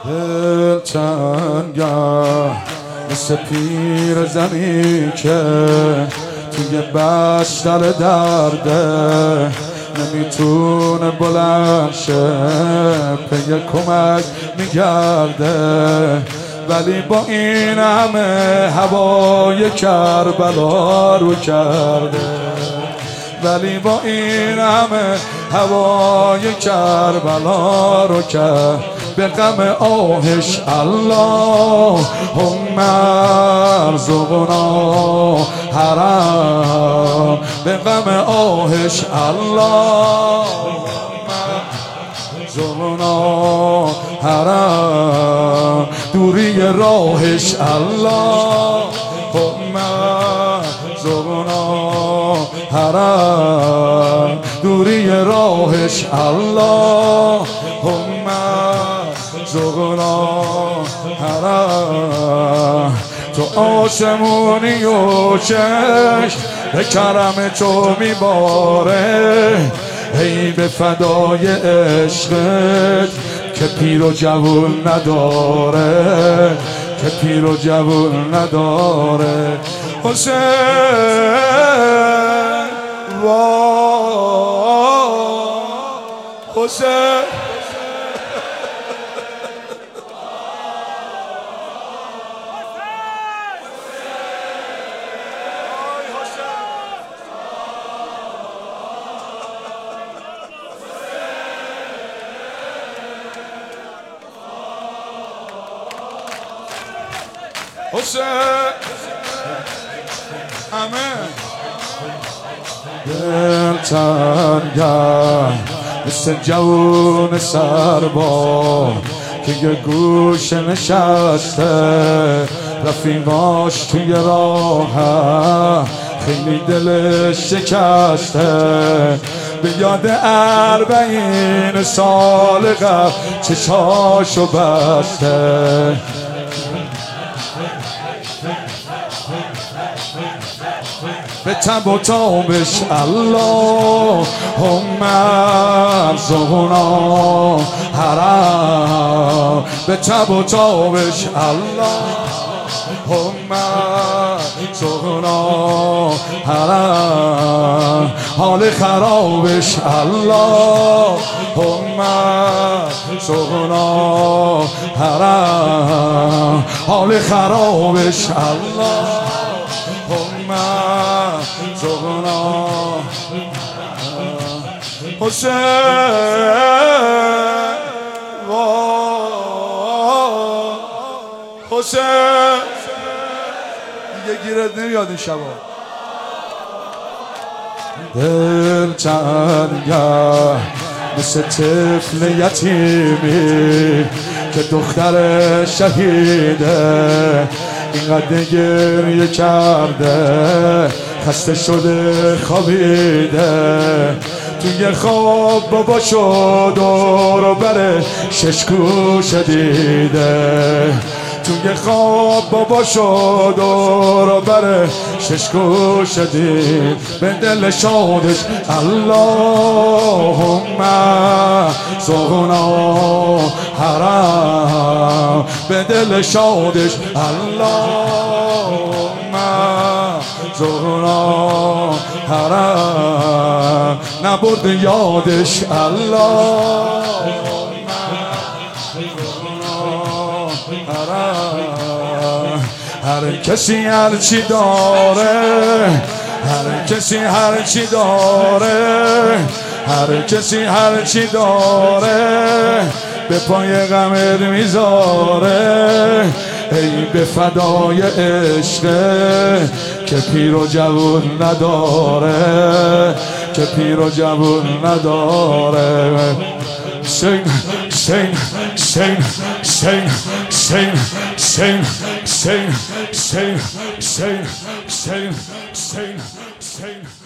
دل تنگم مثل پیر زنی که توی بستر درده نمیتونه بلند شه پی کمک میگرده، ولی با این همه هوای کربلا رو کرده، ولی با این همه هوای کربلا رو کرد. به غم آهش اللهم ارزقنا حرام، به غم آهش اللهم ارزقنا حرام، دوری راهش اللهم ارزقنا حرام، دوری راهش اللهم ارزقنا حرام. تو آسمونی و چشم به کرم تو میباره، ای به فدای عشقت که پیر و جوون نداره، که پیر و جوون نداره. حسین حسین حسین آمین. دل تنگم مثل جوون سربا که یه گوشه نشسته، رفیقاش توی راه خیلی دلش شکسته، به یاد 40 سال قبل چشاشو بسته. به تب و تابش اللهم ارزقنا حرام، به تب و تابش اللهم ارزقنا حرام، حال خرابش اللهم ارزقنا حرام، حال خرابش اللهم ارزقنا. حسین حسین دیگه گیرت نمیاد این شبا. دل تنگم مثل طفل یتیمی که دختر شهیده، اینقدر گریه کرده خسته شده خوابیده، توی خواب بابا شد دور بره 6 گوشه دیده، توی خواب بابا شد دور بره 6 گوشه دید. به دل شادش اللهم ارزقنا حرام، به دل شادش اللهم ارزقنا حرام، نبرد یادش اللهم ارزقنا حرام. هر کسی هر چی داره، هر کسی هر چی داره، هر کسی هر چی داره به پای غمت میذاره، ای به فدای عشقه که پیر و جوون نداره، که پیر و جوون نداره. سین سین سین سین سین سین سین سین سین سین سین سین